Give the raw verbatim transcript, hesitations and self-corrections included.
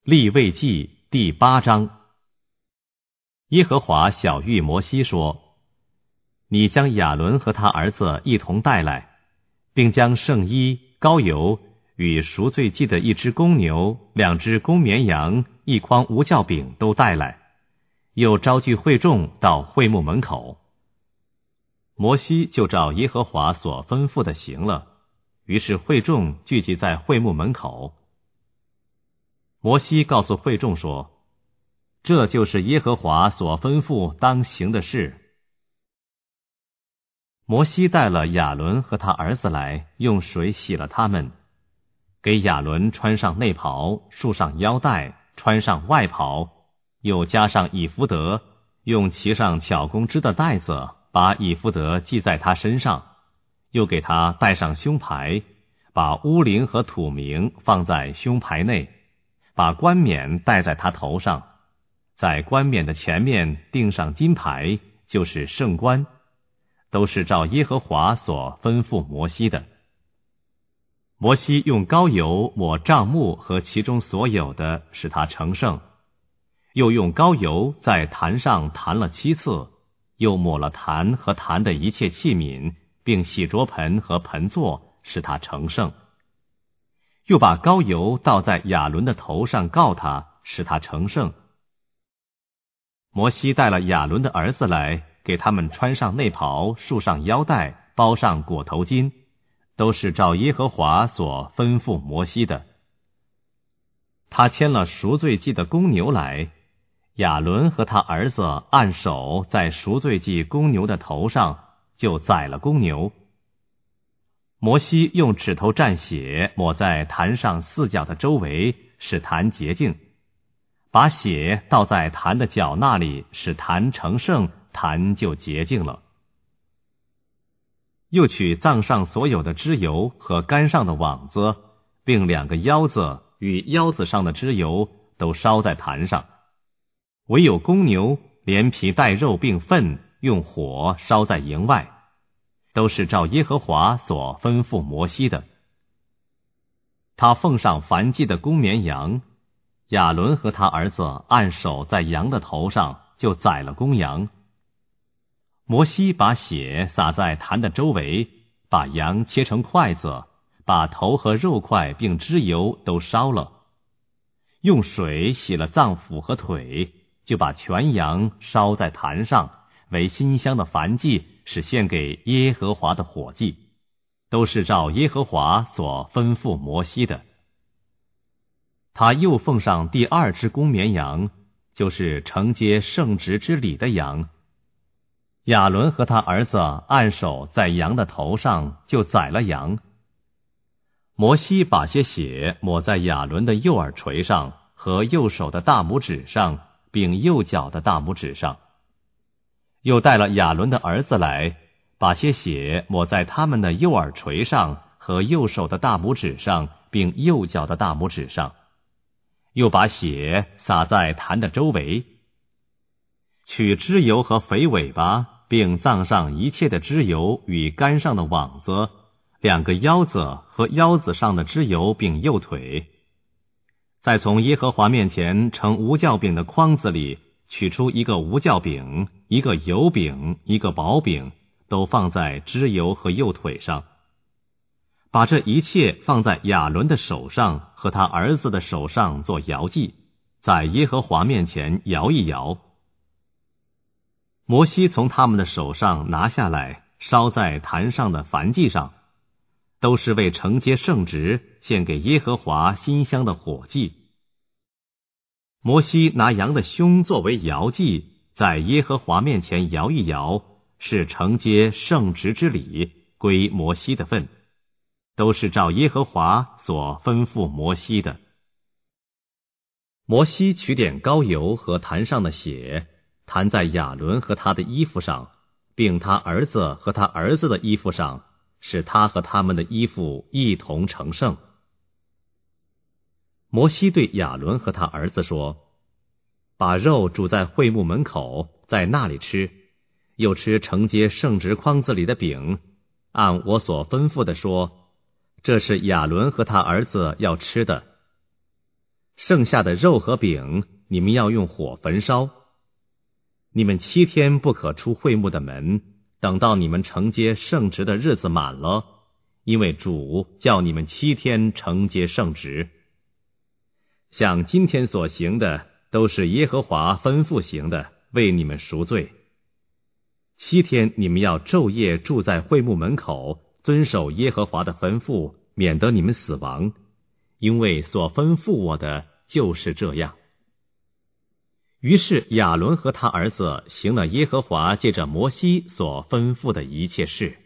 利未记第八章。耶和华晓谕摩西说：你将亚伦和他儿子一同带来，并将圣衣、膏油与赎罪祭的一只公牛、两只公绵羊、一筐无酵饼都带来，又招聚会众到会幕门口。摩西就照耶和华所吩咐的行了，于是会众聚集在会幕门口。摩西告诉会众说：这就是耶和华所吩咐当行的事。摩西带了亚伦和他儿子来，用水洗了他们，给亚伦穿上内袍，束上腰带，穿上外袍，又加上以弗得，用其上巧工织的带子把以弗得系在他身上，又给他戴上胸牌，把乌灵和土明放在胸牌内，把冠冕戴在他头上，在冠冕的前面钉上金牌，就是圣冠，都是照耶和华所吩咐摩西的。摩西用膏油抹帐幕和其中所有的，使它成圣，又用膏油在坛上弹了七次，又抹了坛和坛的一切器皿，并洗濯盆和盆座，使它成圣。又把膏油倒在亚伦的头上告他，使他成圣。摩西带了亚伦的儿子来，给他们穿上内袍，束上腰带，包上裹头巾，都是照耶和华所吩咐摩西的。他牵了赎罪祭的公牛来，亚伦和他儿子按手在赎罪祭公牛的头上，就宰了公牛。摩西用指头蘸血抹在坛上四角的周围，使坛洁净，把血倒在坛的角那里，使坛成圣，坛就洁净了。又取脏上所有的脂油和肝上的网子，并两个腰子与腰子上的脂油都烧在坛上，唯有公牛连皮带肉并粪用火烧在营外，都是照耶和华所吩咐摩西的。他奉上燔祭的公绵羊，亚伦和他儿子按手在羊的头上，就宰了公羊。摩西把血洒在坛的周围，把羊切成筷子，把头和肉块并脂油都烧了，用水洗了脏腑和腿，就把全羊烧在坛上，为馨香的燔祭，是献给耶和华的火祭，都是照耶和华所吩咐摩西的。他又奉上第二只公绵羊，就是承接圣职之礼的羊。亚伦和他儿子按手在羊的头上，就宰了羊。摩西把些血抹在亚伦的右耳垂上和右手的大拇指上，并右脚的大拇指上。又带了亚伦的儿子来，把些血抹在他们的右耳垂上和右手的大拇指上，并右脚的大拇指上。又把血洒在坛的周围，取脂油和肥尾巴，并脏上一切的脂油与肝上的网子，两个腰子和腰子上的脂油，并右腿。再从耶和华面前盛无酵饼的筐子里取出一个无酵饼，一个油饼，一个薄饼，都放在脂油和右腿上。把这一切放在亚伦的手上和他儿子的手上做摇祭，在耶和华面前摇一摇。摩西从他们的手上拿下来，烧在坛上的燔祭上，都是为承接圣职，献给耶和华馨香的火祭。摩西拿羊的胸作为摇祭，在耶和华面前摇一摇，是承接圣职之礼，归摩西的份，都是照耶和华所吩咐摩西的。摩西取点膏油和坛上的血，弹在亚伦和他的衣服上，并他儿子和他儿子的衣服上，使他和他们的衣服一同成圣。摩西对亚伦和他儿子说：把肉煮在会幕门口，在那里吃，又吃承接圣职筐子里的饼，按我所吩咐的说，这是亚伦和他儿子要吃的。 剩下的肉和饼，你们要用火焚烧。你们七天不可出会幕的门，等到你们承接圣职的日子满了，因为主叫你们七天承接圣职。像今天所行的，都是耶和华吩咐行的，为你们赎罪。七天你们要昼夜住在会幕门口，遵守耶和华的吩咐，免得你们死亡，因为所吩咐我的就是这样。于是亚伦和他儿子行了耶和华借着摩西所吩咐的一切事。